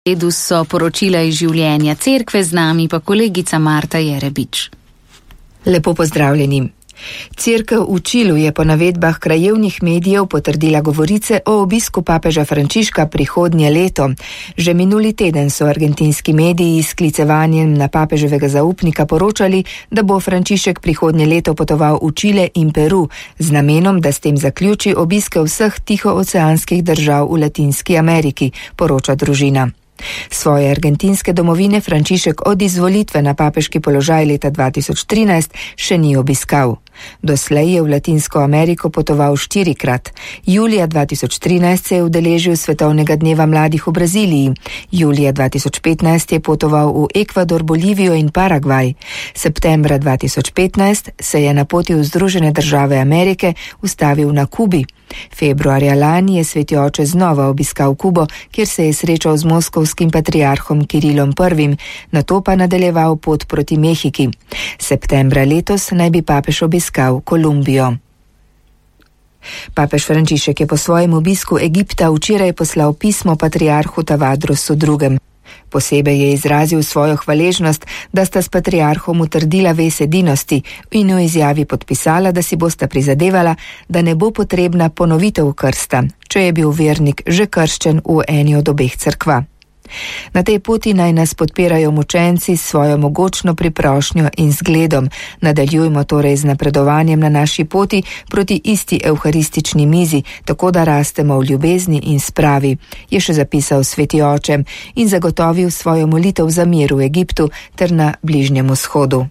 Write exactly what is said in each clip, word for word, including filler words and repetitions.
Redu so poročila iz življenja cerkve, z nami pa kolegica Marta Jerebič. Lepo pozdravljeni. Cerkev v Čilu je po navedbah krajevnih medijev potrdila govorice o obisku papeža Frančiška prihodnje leto. Že minuli teden so argentinski mediji s sklicevanjem na papeževega zaupnika poročali, da bo Frančišek prihodnje leto potoval v Čile in Peru z namenom, da s tem zaključi obiske vseh tihooceanskih držav v Latinski Ameriki, poroča družina. Svoje argentinske domovine Frančišek od izvolitve na papeški položaj leta dva tisoč trinajst še ni obiskal. Doslej je v Latinsko Ameriko potoval štirikrat. Julija dva tisoč trinajst se je udeležil Svetovnega dneva mladih v Braziliji. Julija dva tisoč petnajst je potoval v Ekvador, Bolivijo in Paragvaj. Septembra dva tisoč petnajst se je na poti v Združene države Amerike ustavil na Kubi. Februarja lani je Sveti oče znova obiskal Kubo, kjer se je srečal z moskovskim patriarhom Kirilom prvim, nato pa nadaljeval pot proti Mehiki. Septembra letos naj bi papež obiskal Kolumbijo. Papež Frančišek je po svojem obisku Egipta včeraj poslal pismo patriarhu Tavadrosu drugemu. Posebej je izrazil svojo hvaležnost, da sta s patriarhom utrdila vez edinosti in v izjavi podpisala, da si bosta prizadevala, da ne bo potrebna ponovitev krsta, če je bil vernik že krščen v eni od obeh cerkva. Na tej poti naj nas podpirajo mučenci s svojo mogočno priprošnjo in zgledom. Nadaljujmo torej z napredovanjem na naši poti proti isti evharistični mizi, tako da rastemo v ljubezni in spravi, je še zapisal Sveti oče in zagotovil svojo molitev za mir v Egiptu ter na Bližnjem vzhodu.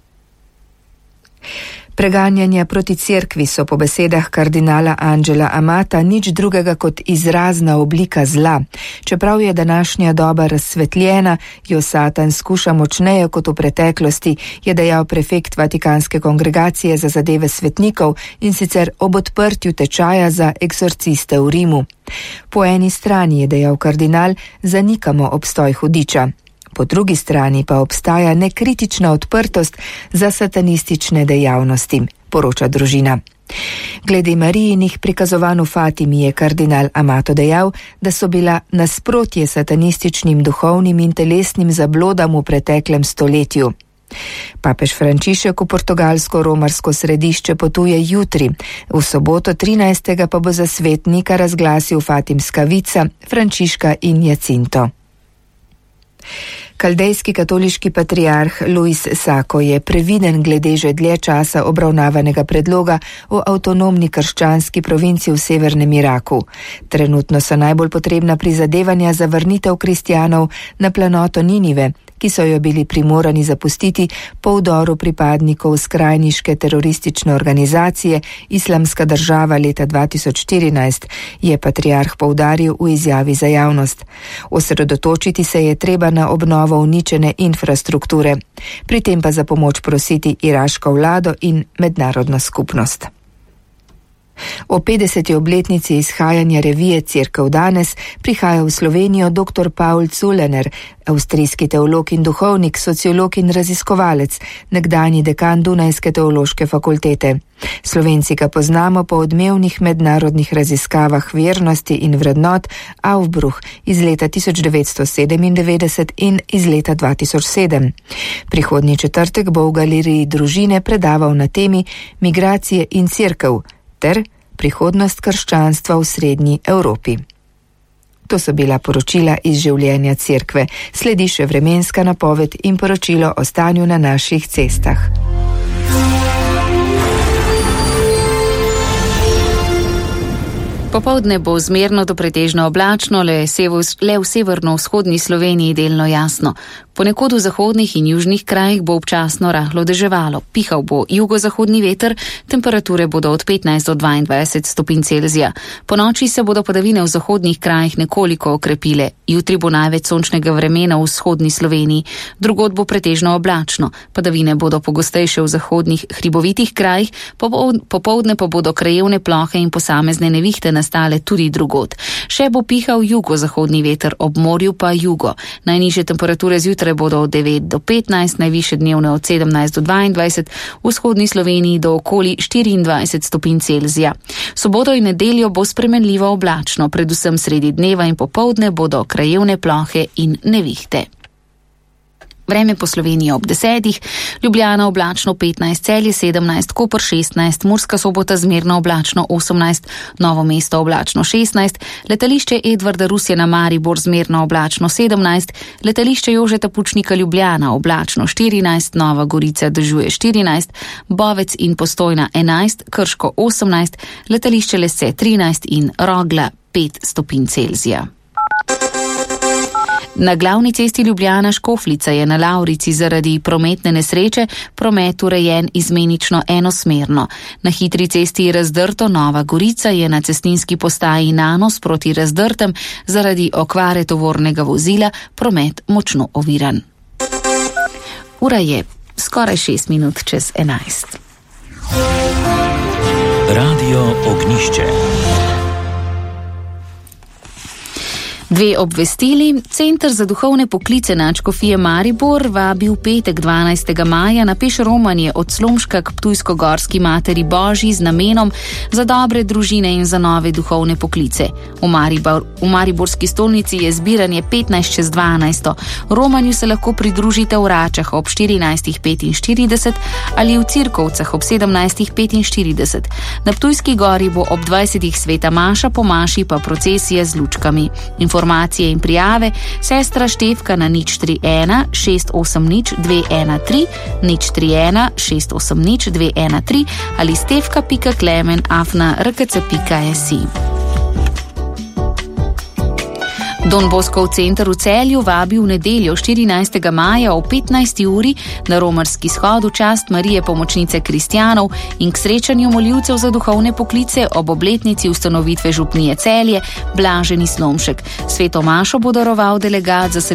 Preganjanja proti cerkvi so po besedah kardinala Angela Amata nič drugega kot izrazna oblika zla. Čeprav je današnja doba razsvetljena, jo Satan skuša močneje kot v preteklosti, je dejal prefekt Vatikanske kongregacije za zadeve svetnikov in sicer ob odprtju tečaja za eksorciste v Rimu. Po eni strani, je dejal kardinal, zanikamo obstoj hudiča. Po drugi strani pa obstaja nekritična odprtost za satanistične dejavnosti, poroča družina. Glede Marijinih prikazovanj v Fatimi je kardinal Amato dejal, da so bila nasprotje satanističnim duhovnim in telesnim zablodam v preteklem stoletju. Papež Frančišek v portugalsko romarsko središče potuje jutri, v soboto trinajstega pa bo za svetnika razglasil Fatimska vica Frančiška in Jacinto. Kaldejski katoliški patriarh Luis Sako je previden glede že dlje časa obravnavanega predloga o avtonomni krščanski provinci v severnem Iraku. Trenutno so najbolj potrebna prizadevanja za vrnitev kristjanov na planoto Ninive, ki so jo bili primorani zapustiti po vdoru pripadnikov skrajniške teroristične organizacije Islamska država leta dva tisoč štirinajst, je patriarh poudaril v izjavi za javnost. Osredotočiti se je treba na obnovo uničene infrastrukture, pri tem pa za pomoč prositi iraško vlado in mednarodno skupnost. O petdeseti obletnici izhajanja revije Cerkev danes prihaja v Slovenijo dr. Paul Zulener, avstrijski teolog in duhovnik, sociolog in raziskovalec, nekdanji dekan Dunajske teološke fakultete. Slovenci ga poznamo po odmevnih mednarodnih raziskavah vernosti in vrednot Aufbruch iz leta tisoč devetsto sedemindevetdeset in iz leta dva tisoč sedem. Prihodnji četrtek bo v galeriji družine predaval na temi Migracije in cerkev ter prihodnost krščanstva v srednji Evropi. To so bila poročila iz življenja cerkve. Sledi še vremenska napoved in poročilo o stanju na naših cestah. Popoldne bo zmerno do pretežno oblačno, le, sevo, le v severno-vzhodni Sloveniji delno jasno. Ponekod v zahodnih in južnih krajih bo občasno rahlo deževalo. Pihal bo jugozahodni veter, temperature bodo od petnajst do dvaindvajset stopinj Celzija. Po noči se bodo padavine v zahodnih krajih nekoliko okrepile. Jutri bo največ sončnega vremena v vzhodni Sloveniji. Drugod bo pretežno oblačno. Padavine bodo pogostejše v zahodnih hribovitih krajih, popoldne pa bodo krajevne plohe in posamezne nevihte nastale tudi drugod. Še bo pihal jugozahodni veter, ob morju pa jugo. Najnižje temperature zjutraj jutraj bodo od devet do petnajst, najvišje dnevne od sedemnajst do dvaindvajset, v vzhodni Sloveniji do okoli štiriindvajset stopinj Celzija. Soboto in nedeljo bo spremenljivo oblačno, predvsem sredi dneva in popoldne bodo krajevne plohe in nevihte. Vreme po Sloveniji ob desetih, Ljubljana oblačno petnajst, Celje sedemnajst, Koper šestnajst, Murska Sobota zmerno oblačno osemnajst, Novo mesto oblačno šestnajst, letališče Edvarda Rusjana Maribor zmerno oblačno sedemnajst, letališče Jožeta Pučnika Ljubljana oblačno štirinajst, Nova Gorica dežuje štirinajst, Bovec in Postojna enajst, Krško osemnajst, letališče Lesce trinajst in Rogla pet stopinj Celzija. Na glavni cesti Ljubljana-Škofljica je na Lavrici zaradi prometne nesreče promet urejen izmenično enosmerno. Na hitri cesti Razdrto Nova Gorica je na cestninski postaji Nanos proti Razdrtem zaradi okvare tovornega vozila promet močno oviran. Ura je skoraj šest minut čez enajst. Radio Ognjišče. Dve obvestili. Center za duhovne poklice Nadškofije Maribor vabi v petek dvanajstega maja na peš romanje od Slomška k Ptujsko-Gorski Materi Božji z namenom za dobre družine in za nove duhovne poklice. V, Maribor, v Mariborski stolnici je zbiranje petnajst čez dvanajst. Romanju se lahko pridružite v Račah ob štirinajst petinštirideset ali v Cirkovcah ob sedemnajst petinštirideset. Na Ptujski gori bo ob dvajsetih sveta maša, po maši pa procesija z lučkami. Informacije in prijave sestra Štefka na nič tri ena šest osem nič dve ena tri, nič tri ena šest osem nič dve ena tri ali stefka pika klemen afna rkc pika si. Don Boskov center v Celju vabi v nedeljo štirinajstega maja o petnajsti uri na romarski shod v čast Marije Pomočnice kristjanov in k srečanju moljivcev za duhovne poklice ob obletnici ustanovitve župnije Celje Blaženi Slomšek. Sveto mašo bo daroval delegat za